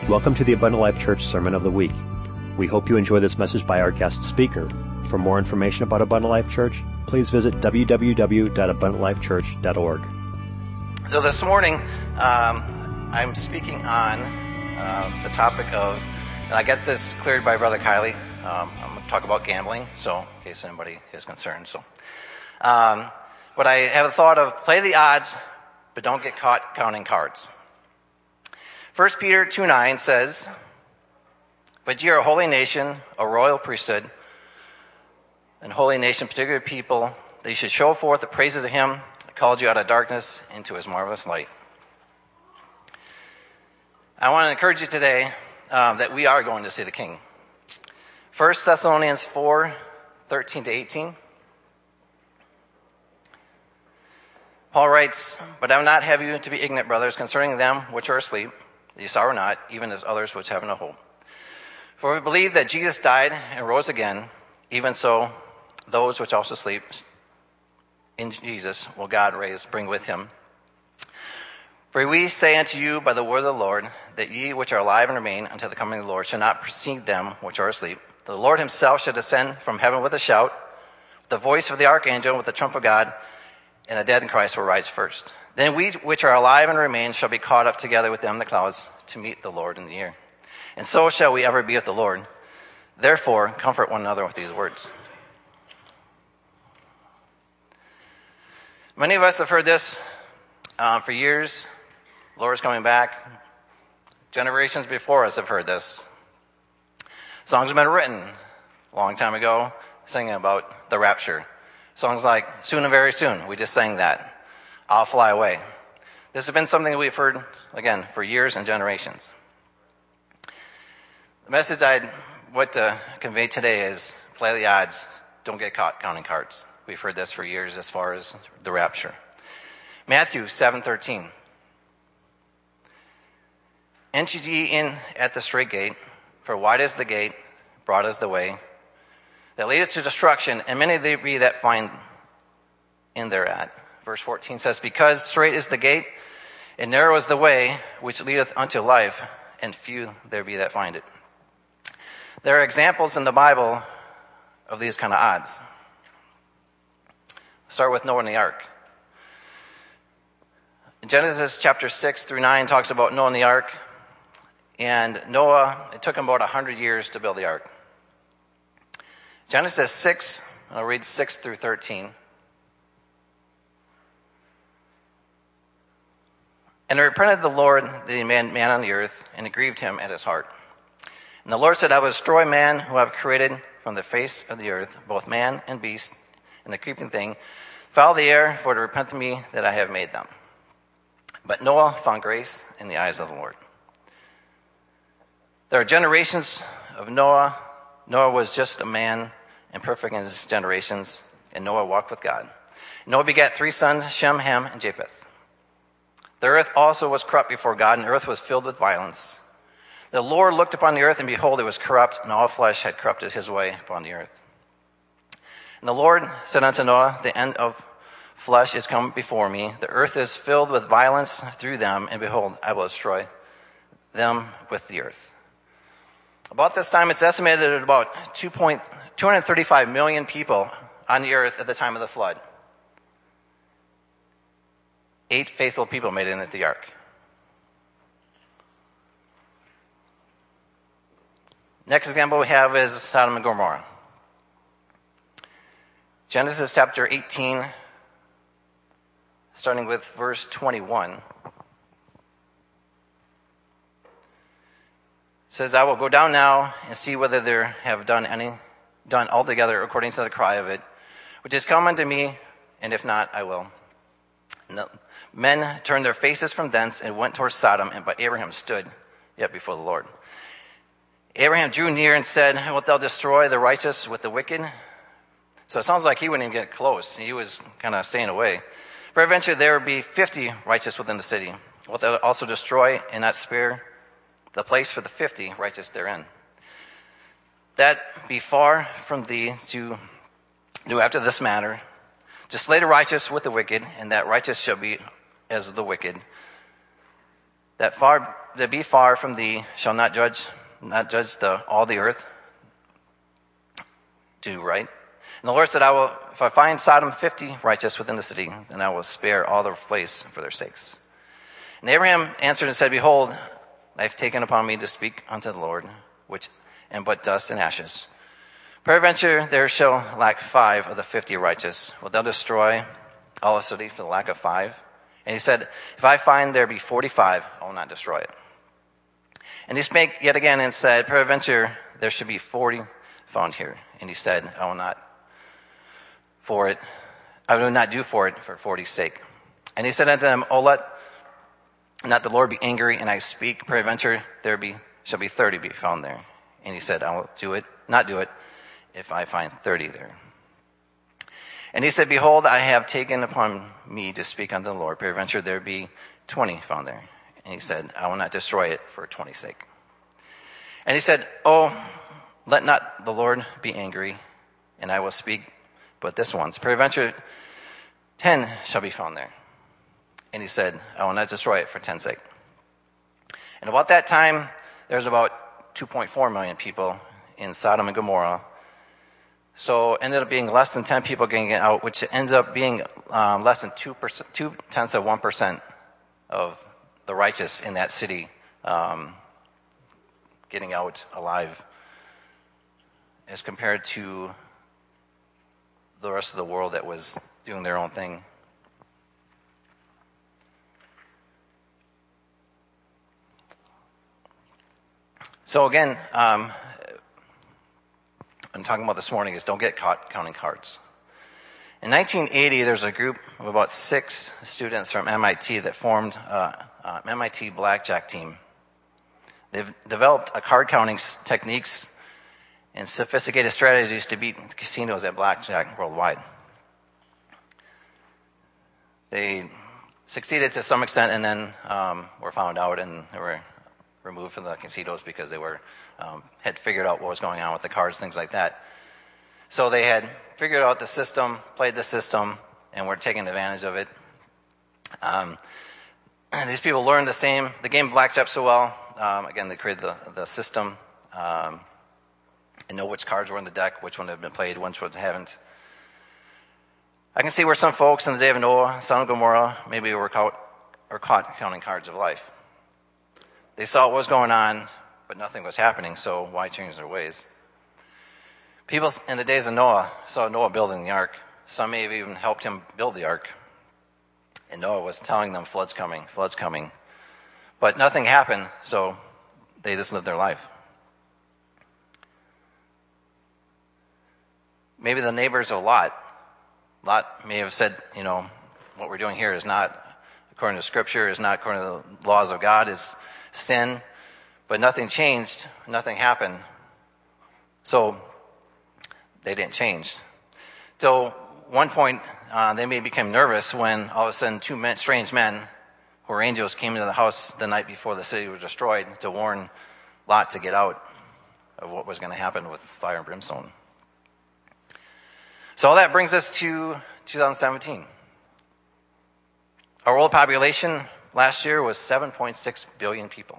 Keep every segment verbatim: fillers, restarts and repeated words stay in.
Welcome to the Abundant Life Church Sermon of the Week. We hope you enjoy this message by our guest speaker. For more information about Abundant Life Church, please visit w w w dot abundant life church dot org. So this morning, um, I'm speaking on uh, the topic of, and I get this cleared by Brother Kylie. Um, I'm going to talk about gambling, so in case anybody is concerned. So, um, but I have a thought of play the odds, but don't get caught counting cards. First Peter two nine says, "But ye are a holy nation, a royal priesthood, and holy nation, particular people, that you should show forth the praises of him that called you out of darkness into his marvelous light." I want to encourage you today um, that we are going to see the King. First Thessalonians four thirteen to eighteen. Paul writes, "But I would not have you to be ignorant, brothers, concerning them which are asleep, that ye sorrow not, even as others which have no hope. For we believe that Jesus died and rose again, even so those which also sleep in Jesus will God raise, bring with him. For we say unto you by the word of the Lord, that ye which are alive and remain until the coming of the Lord shall not precede them which are asleep. The Lord himself shall descend from heaven with a shout, with the voice of the archangel, with the trump of God, and the dead in Christ will rise first. Then we which are alive and remain shall be caught up together with them in the clouds to meet the Lord in the air. And so shall we ever be with the Lord. Therefore, comfort one another with these words." Many of us have heard this uh, for years. The Lord is coming back. Generations before us have heard this. Songs have been written a long time ago singing about the rapture. Songs like "Soon and Very Soon," we just sang that. "I'll Fly Away." This has been something that we've heard, again, for years and generations. The message I'd want to convey today is play the odds, don't get caught counting cards. We've heard this for years as far as the rapture. Matthew seven thirteen. "Enter ye in at the strait gate, for wide is the gate, broad is the way, that leadeth to destruction, and many there be that find in thereat." Verse fourteen says, "Because strait is the gate, and narrow is the way which leadeth unto life, and few there be that find it." There are examples in the Bible of these kind of odds. Start with Noah and the ark. Genesis chapter six through nine talks about Noah and the ark. And Noah, it took him about one hundred years to build the ark. Genesis six, I'll read six through thirteen. "And it repented the Lord that he made man on the earth, and it grieved him at his heart. And the Lord said, I will destroy man who I have created from the face of the earth, both man and beast, and the creeping thing, fowl of the air, for to repent to me that I have made them. But Noah found grace in the eyes of the Lord." There are generations of Noah. Noah was just a man and perfect in his generations, and Noah walked with God. Noah begat three sons, Shem, Ham, and Japheth. The earth also was corrupt before God, and the earth was filled with violence. The Lord looked upon the earth, and behold, it was corrupt, and all flesh had corrupted his way upon the earth. And the Lord said unto Noah, The end of flesh is come before me. The earth is filled with violence through them, and behold, I will destroy them with the earth. About this time, it's estimated that about two hundred thirty-five million people on the earth at the time of the flood. Eight faithful people made it into the ark. Next example we have is Sodom and Gomorrah. Genesis chapter eighteen, starting with verse twenty-one. Says, "I will go down now and see whether there have done any done altogether according to the cry of it, which is come unto me, and if not, I will." No. Men turned their faces from thence and went towards Sodom, and but Abraham stood yet before the Lord. Abraham drew near and said, "Wilt thou destroy the righteous with the wicked?" So it sounds like he wouldn't even get close. He was kind of staying away. "For eventually there would be fifty righteous within the city. Wilt thou also destroy and not spare the place for the fifty righteous therein? That be far from thee to do after this manner, to slay the righteous with the wicked, and that righteous shall be as the wicked, that far that be far from thee shall not judge not judge the all the earth. Do right. And the Lord said, I will, if I find Sodom fifty righteous within the city, then I will spare all their place for their sakes. And Abraham answered and said, Behold, I have taken upon me to speak unto the Lord, which and but dust and ashes. Peradventure there shall lack five of the fifty righteous. Wilt thou destroy all the city for the lack of five? And he said, If I find there be forty-five, I will not destroy it. And he spake yet again and said, Peradventure there should be forty found here. And he said, I will not for it, I will not do for it for forty's sake. And he said unto them, O let not the Lord be angry, and I speak, peradventure there be shall be thirty be found there. And he said, I will do it, not do it, if I find thirty there. And he said, Behold, I have taken upon me to speak unto the Lord, peradventure there be twenty found there. And he said, I will not destroy it for twenty's sake. And he said, Oh, let not the Lord be angry, and I will speak but this once. Peradventure ten shall be found there. And he said, I will not destroy it for ten's sake. And about that time, there's about two point four million people in Sodom and Gomorrah. So it ended up being less than ten people getting out, which ends up being um, less than two percent, two tenths of one percent of the righteous in that city um, getting out alive, as compared to the rest of the world that was doing their own thing. So again, um, I'm talking about this morning is don't get caught counting cards. In nineteen eighty, there's a group of about six students from M I T that formed uh, uh, M I T Blackjack team. They've developed a card counting techniques and sophisticated strategies to beat casinos at blackjack worldwide. They succeeded to some extent, and then um, were found out, and they were removed from the casinos because they were um, had figured out what was going on with the cards, things like that. So they had figured out the system, played the system, and were taking advantage of it. Um, these people learned the same, the game blackjack so well. Um, again, they created the, the system. Um, and know which cards were in the deck, which one had been played, which ones haven't. I can see where some folks in the day of Noah, Sodom and Gomorrah, maybe were caught, or caught counting cards of life. They saw what was going on, but nothing was happening, so why change their ways? People in the days of Noah saw Noah building the ark. Some may have even helped him build the ark. And Noah was telling them, flood's coming, flood's coming. But nothing happened, so they just lived their life. Maybe the neighbors of Lot. Lot may have said, you know, what we're doing here is not according to Scripture, is not according to the laws of God, is sin. But nothing changed, nothing happened. So they didn't change. Till one point, uh, they may become nervous when all of a sudden two men, strange men who were angels came into the house the night before the city was destroyed to warn Lot to get out of what was going to happen with fire and brimstone. So all that brings us to two thousand seventeen. Our world population last year was seven point six billion people.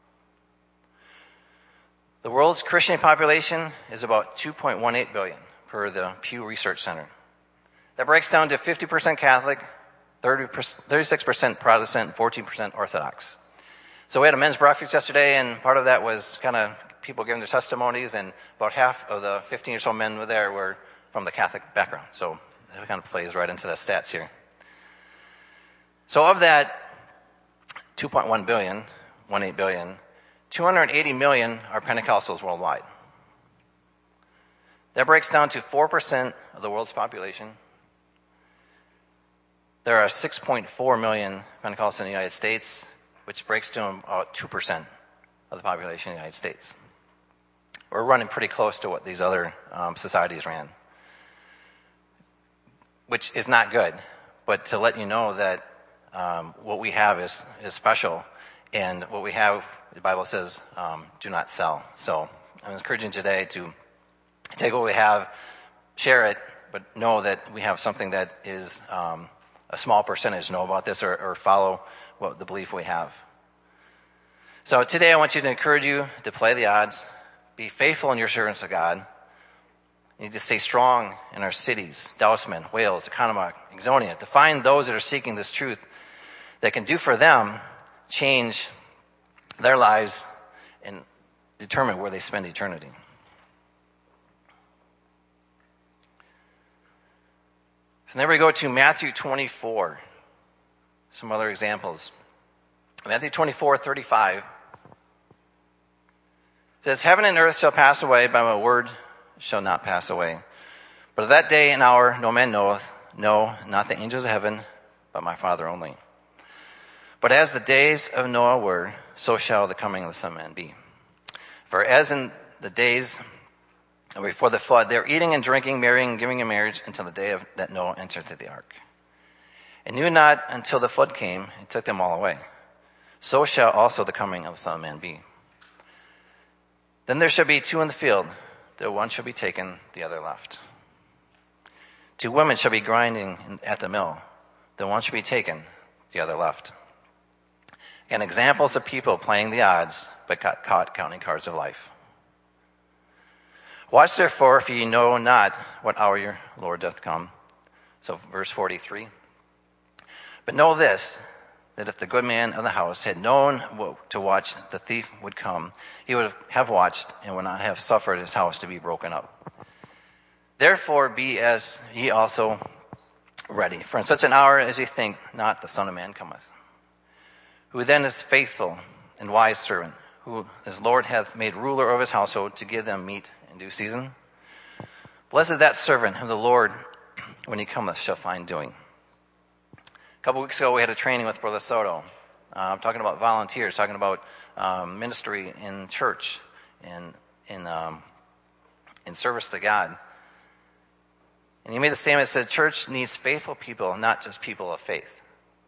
The world's Christian population is about two point one eight billion per the Pew Research Center. That breaks down to fifty percent Catholic, thirty-six percent Protestant, and fourteen percent Orthodox. So we had a men's breakfast yesterday, and part of that was kind of people giving their testimonies, and about half of the fifteen or so men were there were from the Catholic background. So that kind of plays right into the stats here. So of that two point one billion, one point eight billion, two hundred eighty million are Pentecostals worldwide. That breaks down to four percent of the world's population. There are six point four million Pentecostals in the United States, which breaks to about two percent of the population in the United States. We're running pretty close to what these other um, societies ran, which is not good. But to let you know that um, what we have is, is special, and what we have, the Bible says, um, do not sell. So I'm encouraging today to take what we have, share it, but know that we have something that is um, a small percentage know about this, or, or follow what the belief we have. So today I want you to encourage you to play the odds, be faithful in your service to God. You need to stay strong in our cities, Dousman, Wales, Economock, Exonia, to find those that are seeking this truth that can do for them change their lives and determine where they spend eternity. And then we go to Matthew twenty-four, some other examples. Matthew twenty-four, thirty-five says, heaven and earth shall pass away, but my word shall not pass away. But of that day and hour no man knoweth, no, not the angels of heaven, but my Father only. But as the days of Noah were, so shall the coming of the Son of Man be. For as in the days before the flood, they were eating and drinking, marrying and giving in marriage until the day of, that Noah entered into the ark. And knew not until the flood came and took them all away. So shall also the coming of the Son of Man be. Then there shall be two in the field, the one shall be taken, the other left. Two women shall be grinding at the mill, the one shall be taken, the other left. And examples of people playing the odds, but got caught counting cards of life. Watch therefore, for ye know not what hour your Lord doth come. So verse forty-three. But know this, that if the good man of the house had known to watch the thief would come, he would have watched and would not have suffered his house to be broken up. Therefore be as ye also ready, for in such an hour as ye think not, the Son of Man cometh. Who then is faithful and wise servant, who his Lord hath made ruler over his household to give them meat in due season? Blessed that servant whom the Lord, when he cometh, shall find doing. A couple weeks ago, we had a training with Brother Soto. Uh, I'm talking about volunteers, talking about um, ministry in church and in um, in service to God. And he made a statement that said, church needs faithful people, not just people of faith.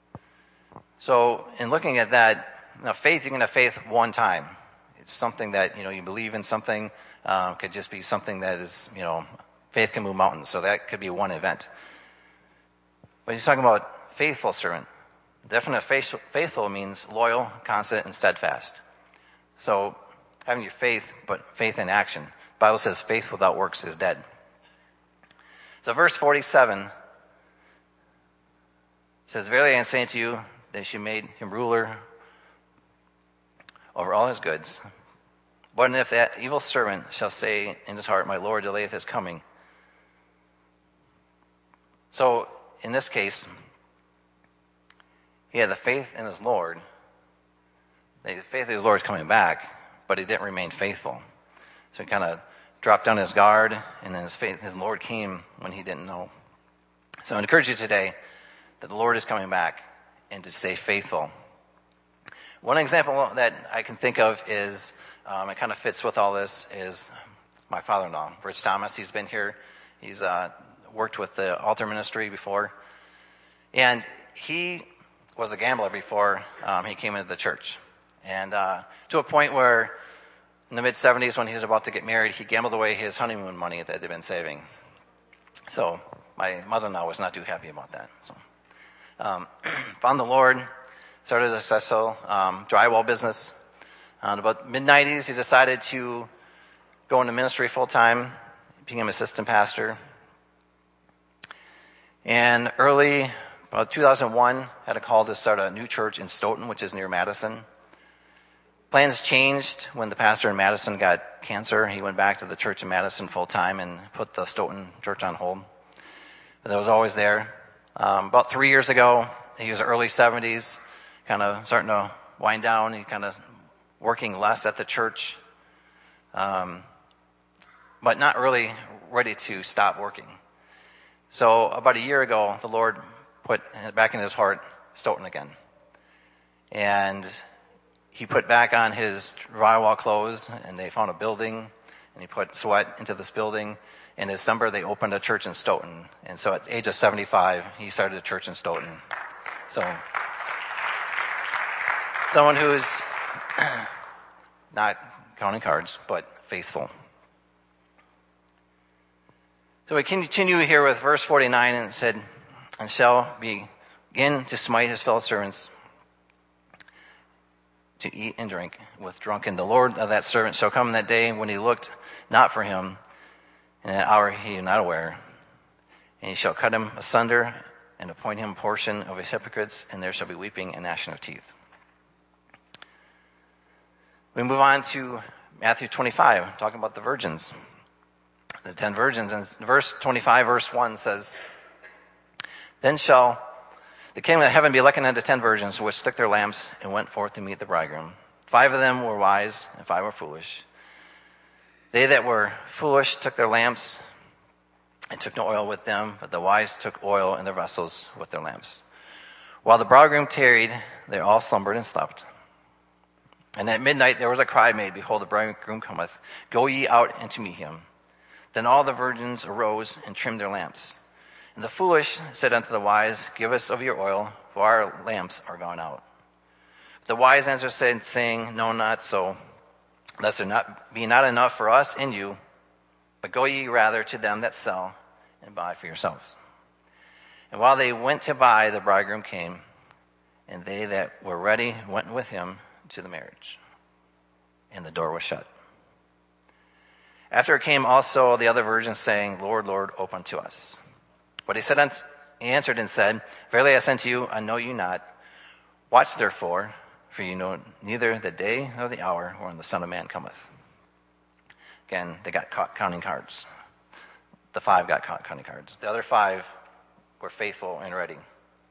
So in looking at that, now faith, you can have faith one time. It's something that, you know, you believe in something. Um, could just be something that is, you know, faith can move mountains. So that could be one event. But he's talking about faithful servant. Definite faithful means loyal, constant, and steadfast. So having your faith, but faith in action. The Bible says faith without works is dead. So verse forty-seven says, verily I am saying to you, that she made him ruler over all his goods. But if that evil servant shall say in his heart, my Lord delayeth his coming. So in this case, he had the faith in his Lord. The faith in his Lord is coming back, but he didn't remain faithful. So he kind of dropped down his guard, and then his faith, his Lord came when he didn't know. So I encourage you today that the Lord is coming back and to stay faithful. One example that I can think of is, um, it kind of fits with all this, is my father-in-law, Rich Thomas. He's been here. He's uh, worked with the altar ministry before. And he was a gambler before um, he came into the church. And uh, to a point where in the mid-seventies, when he was about to get married, he gambled away his honeymoon money that he'd been saving. So my mother-in-law was not too happy about that. So um, found the Lord, started a successful um, drywall business. Uh, in about mid-nineties, he decided to go into ministry full-time, became assistant pastor. And early, about two thousand one, had a call to start a new church in Stoughton, which is near Madison. Plans changed when the pastor in Madison got cancer. He went back to the church in Madison full-time and put the Stoughton church on hold. But that was always there. Um, about three years ago, he was early seventies, kind of starting to wind down. He kind of working less at the church, um, but not really ready to stop working. So about a year ago, the Lord put back in his heart Stoughton again. And he put back on his drywall clothes, and they found a building, and he put sweat into this building. In December, they opened a church in Stoughton. And so at the age of seventy-five, he started a church in Stoughton. So someone who's not counting cards, but faithful. So we continue here with verse forty-nine, and it said, and shall begin to smite his fellow servants, to eat and drink with drunken. The Lord of that servant shall come in that day when he looked not for him, in that hour he is not aware. And he shall cut him asunder and appoint him a portion of his hypocrites, and there shall be weeping and gnashing of teeth. We move on to Matthew twenty-five, talking about the virgins, the ten virgins. And verse twenty-five, verse one says, Then shall the kingdom of heaven be likened unto ten virgins, which took their lamps and went forth to meet the bridegroom. Five of them were wise, and five were foolish. They that were foolish took their lamps and took no oil with them, but the wise took oil in their vessels with their lamps. While the bridegroom tarried, they all slumbered and slept. And at midnight there was a cry made, Behold, the bridegroom cometh. Go ye out and to meet him. Then all the virgins arose and trimmed their lamps. And the foolish said unto the wise, Give us of your oil, for our lamps are gone out. The wise answered, said, saying, No, not so, lest there not be not enough for us and you, but go ye rather to them that sell, and buy for yourselves. And while they went to buy, the bridegroom came, and they that were ready went with him to the marriage, and the door was shut. After it came also the other virgins, saying, Lord, Lord, open to us. But he said, unto, he answered and said, Verily I say unto you, I know you not. Watch therefore, for you know neither the day nor the hour wherein the Son of Man cometh. Again, they got caught counting cards. The five got caught counting cards. The other five were faithful and ready.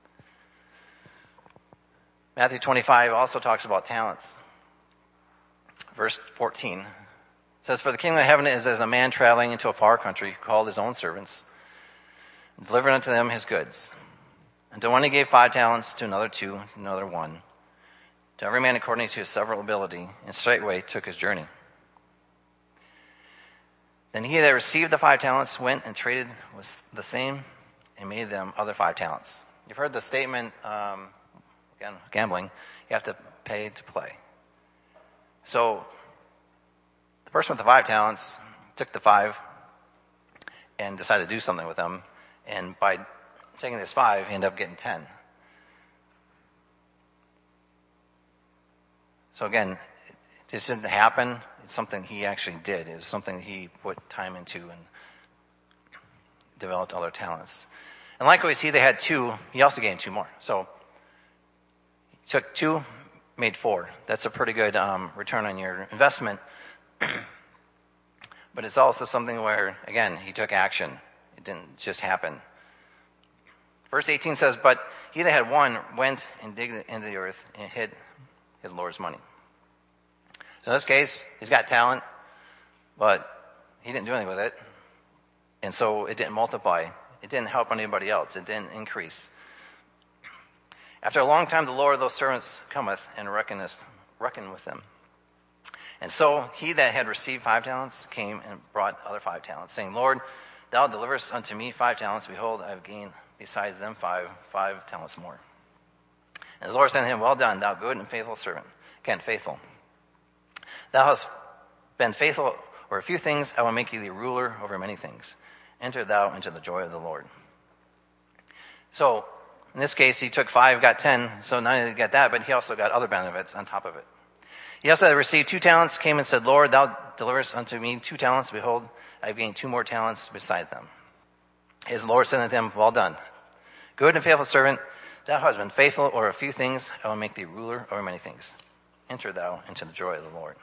Matthew twenty-five also talks about talents. Verse fourteen says, For the kingdom of heaven is as a man traveling into a far country, who called his own servants, and delivered unto them his goods. And to one he gave five talents, to another two, to another one, to every man according to his several ability, and straightway took his journey. Then he that received the five talents went and traded with the same, and made them other five talents. You've heard the statement, um, again, gambling, you have to pay to play. So the person with the five talents took the five and decided to do something with them. And by taking this five, he ended up getting ten. So again, this didn't happen. It's something he actually did. It was something he put time into and developed other talents. And likewise, he that had two, he also gained two more. So he took two, made four. That's a pretty good um, return on your investment. But it's also something where, again, he took action. It didn't just happen. Verse eighteen says, But he that had one went and digged into the earth and hid his Lord's money. So in this case, he's got talent, but he didn't do anything with it. And so it didn't multiply. It didn't help anybody else. It didn't increase. After a long time, the Lord of those servants cometh and reckoneth, reckon with them. And so he that had received five talents came and brought other five talents, saying, Lord, thou deliverest unto me five talents. Behold, I have gained besides them five, five talents more. And the Lord said to him, Well done, thou good and faithful servant. Again, faithful. Thou hast been faithful over a few things, I will make you the ruler over many things. Enter thou into the joy of the Lord. So, in this case, he took five, got ten, so not only did he get that, but he also got other benefits on top of it. He also had received two talents, came and said, Lord, thou deliverest unto me two talents. Behold, I have gained two more talents beside them. His Lord said unto him, Well done, good and faithful servant. Thou hast been faithful over a few things, I will make thee ruler over many things. Enter thou into the joy of the Lord.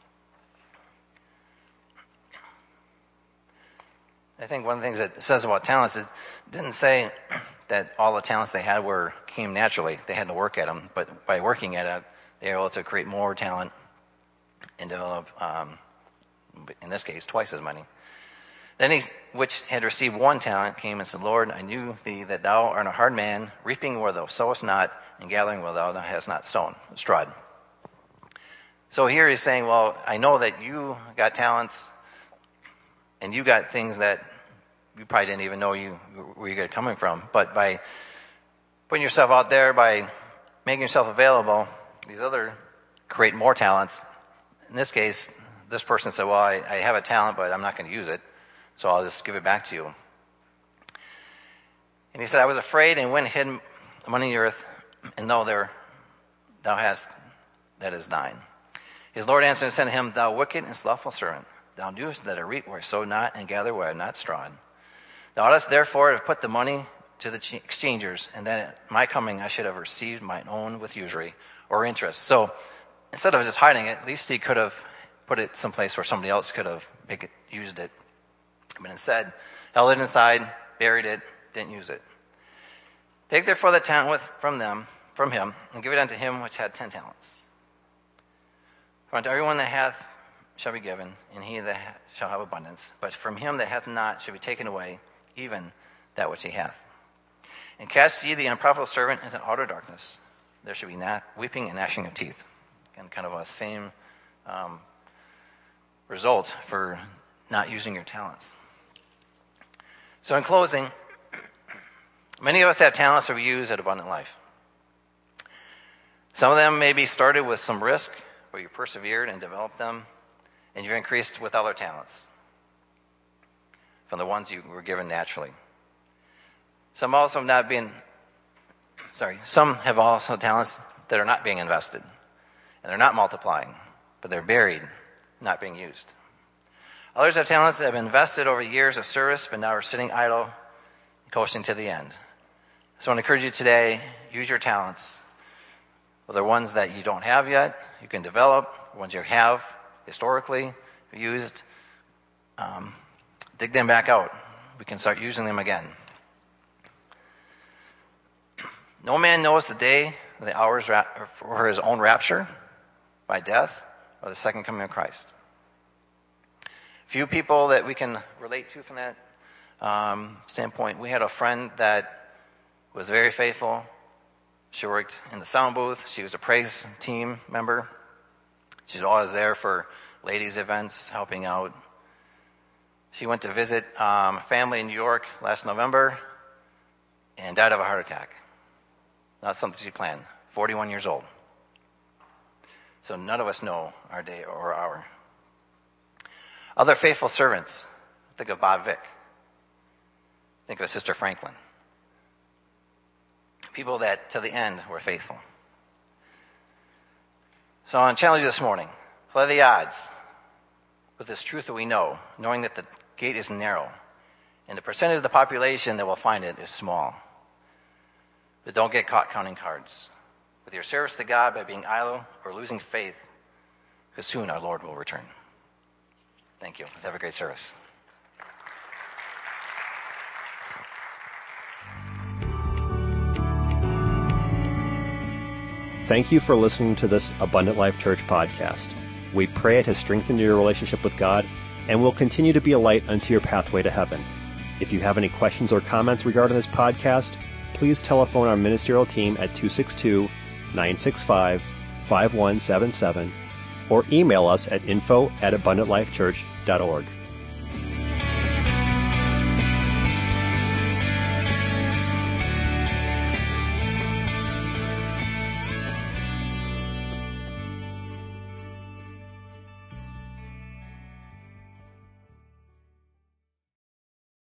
I think one of the things that it says about talents is it didn't say that all the talents they had were came naturally. They had to work at them, but by working at it, they were able to create more talent and develop, um, in this case, twice as many. Then he, which had received one talent, came and said, Lord, I knew thee that thou art a hard man, reaping where thou sowest not, and gathering where thou hast not sown, strawed. So here he's saying, well, I know that you got talents, and you got things that you probably didn't even know you where you got coming from. But by putting yourself out there, by making yourself available, these other create more talents. In this case, this person said, well, I, I have a talent, but I'm not going to use it, so I'll just give it back to you. And he said, I was afraid and went and hid money in the earth, and know there thou hast that is thine. His Lord answered and said to him, Thou wicked and slothful servant, thou knewest that I reap where I sow not, and gather where I have not strawed. Thou oughtest therefore to have put the money to the exchangers, and that at my coming I should have received mine own with usury or interest. So instead of just hiding it, at least he could have put it someplace where somebody else could have it, used it. But instead, held it inside, buried it, didn't use it. Take therefore the talent with, from them, from him, and give it unto him which had ten talents. For unto everyone that hath shall be given, and he that shall have abundance. But from him that hath not shall be taken away, even that which he hath. And cast ye the unprofitable servant into outer darkness. There shall be not weeping and gnashing of teeth. Again, kind of a same um, result for not using your talents. So in closing, many of us have talents that we use at Abundant Life. Some of them maybe started with some risk, but you persevered and developed them, and you've increased with other talents from the ones you were given naturally. Some also have not been, sorry, some have also talents that are not being invested, and they're not multiplying, but they're buried, not being used. Others have talents that have been invested over years of service, but now are sitting idle, coasting to the end. So I want to encourage you today, use your talents. Whether ones that you don't have yet, you can develop, ones you have historically used, um, dig them back out. We can start using them again. No man knows the day, the hours for his own rapture by death or the second coming of Christ. Few people that we can relate to from that um, standpoint. We had a friend that was very faithful. She worked in the sound booth. She was a praise team member. She's always there for ladies' events, helping out. She went to visit um, family in New York last November and died of a heart attack. Not something she planned. forty-one years old. So none of us know our day or hour. Other faithful servants. Think of Bob Vick. Think of Sister Franklin. People that to the end were faithful. So I want to challenge you this morning. Play the odds with this truth that we know, knowing that the gate is narrow and the percentage of the population that will find it is small. But don't get caught counting cards with your service to God by being idle or losing faith, because soon our Lord will return. Thank you. Let's have a great service. Thank you for listening to this Abundant Life Church podcast. We pray it has strengthened your relationship with God and will continue to be a light unto your pathway to heaven. If you have any questions or comments regarding this podcast, please telephone our ministerial team at two six two, nine six five, five one seven seven or email us at info at abundant life church dot org.